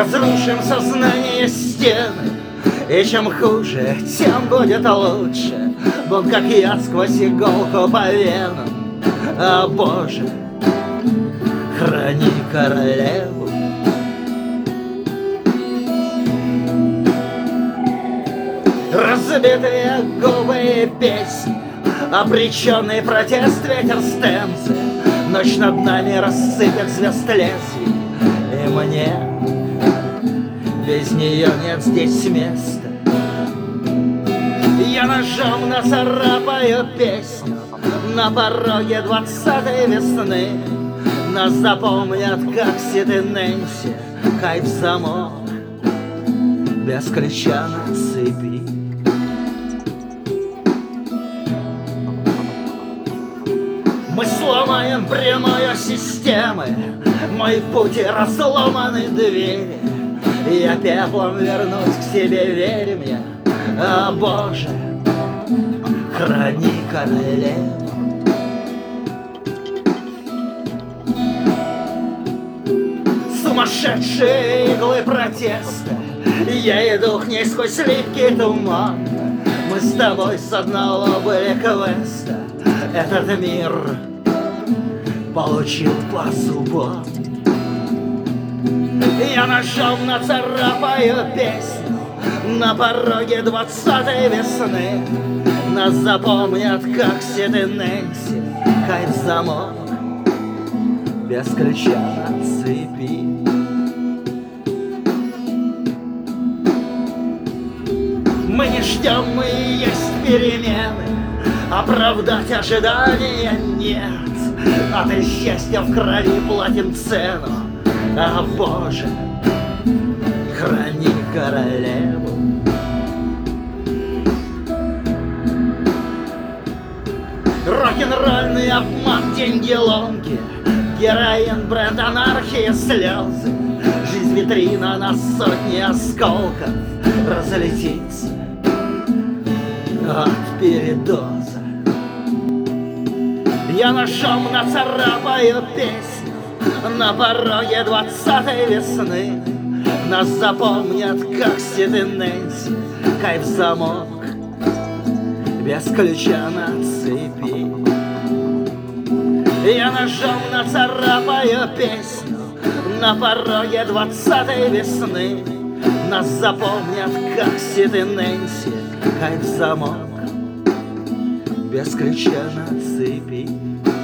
разрушим сознание стены, и чем хуже, тем будет лучше. Бог, как я, сквозь иголку по венам. О Боже, храни королеву. Разбитые губы и песни, обреченный протест, ветер стенцы. Ночь над нами рассыпет звезд лезвий, и мне без нее нет здесь места. Я ножом нацарапаю песню на пороге 20-й весны. Нас запомнят, как Сид и Нэнси, кайф замок без ключа на цепи. Мы сломаем прямую системы, мой путь и разломаны двери. Я пеплом вернусь к себе, верь мне. О Боже, храни королеву. Сумасшедшие иглы протеста, я иду к ней сквозь липкий туман. Мы с тобой с одного были квеста. Этот мир получил по зубам. Я ножом нацарапаю песню на пороге 20-й весны. Нас запомнят, как Сид и Нэнси, кайф замок без ключа на цепи. Мы не ждем, мы и есть перемены, оправдать ожидания нет. От счастья в крови платим цену. О Боже, храни королеву. Рок-н-ролльный обман, деньги ломки, героин, бренд, анархия, слезы. Жизнь витрина на сотни осколков разлетится от передоза. Я ножом нацарапаю песню на пороге 20-й весны. Нас запомнят, как Сид и Нэнси, кайф замок без ключа на цепи. Я ножом нацарапаю песню на пороге 20-й весны. Нас запомнят, как Сид и Нэнси, кайф замок без ключа на цепи.